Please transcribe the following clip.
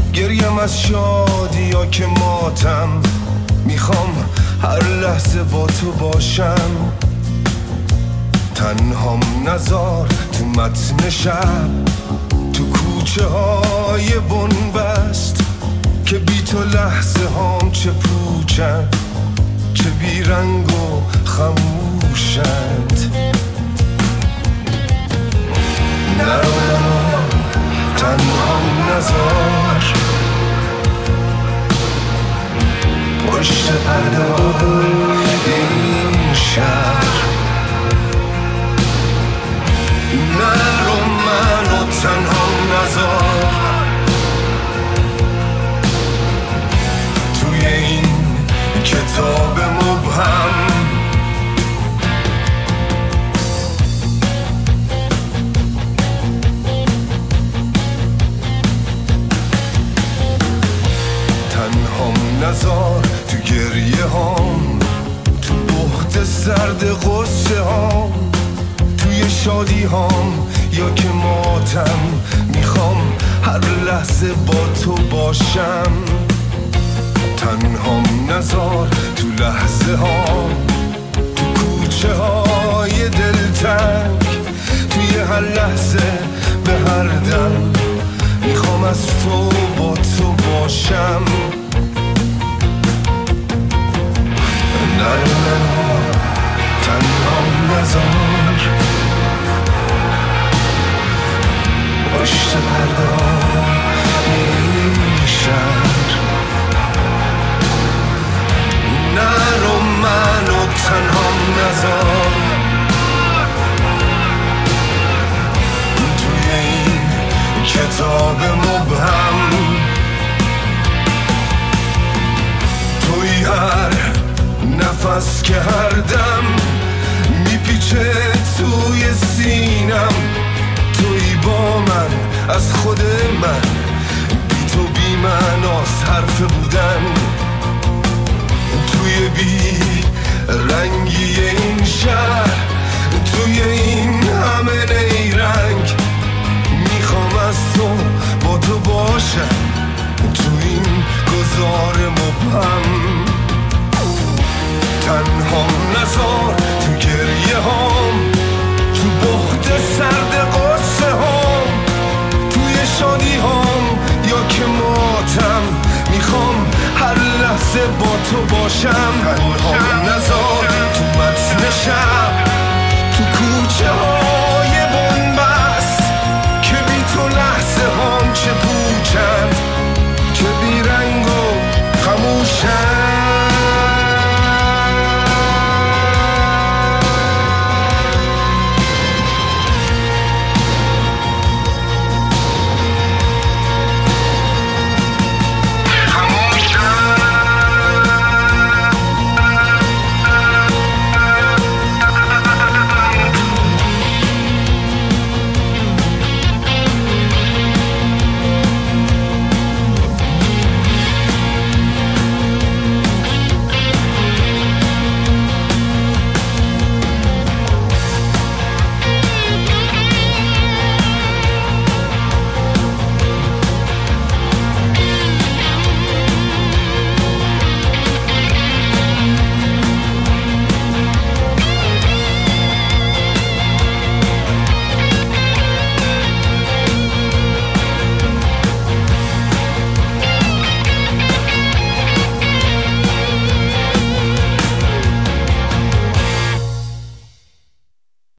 گریم از شادی یا که ماتم، میخوام هر لحظه با تو باشم. تنهام نزار تو متن شب، تو کوچه های بنبست، که بی تو لحظه هام چه پوچن، چه بیرنگ و خموشند. نرو تنهام نزار، پشت پرده این شهر. نرو منو تنهام نزار، توی این کتاب مبهم. تنهام نزار تو گریه هام، تو بحت سرد غصه هام، توی شادی هام یا که ماتم، میخوام هر لحظه با تو باشم. تنهام نزار تو لحظه هام، تو کوچه های دلتنگ، توی هر لحظه به هر دم، میخوام از تو با تو باشم. نرو تنهام نزار، پشت پرده این شهر. نرو منو تنهام نزار، توی این کتاب مبهم. توی هر نفس که هر دم میپیچه توی سینم، توی با من از خود من، بی تو بی معناست حرف بودن. توی بی رنگی این شهر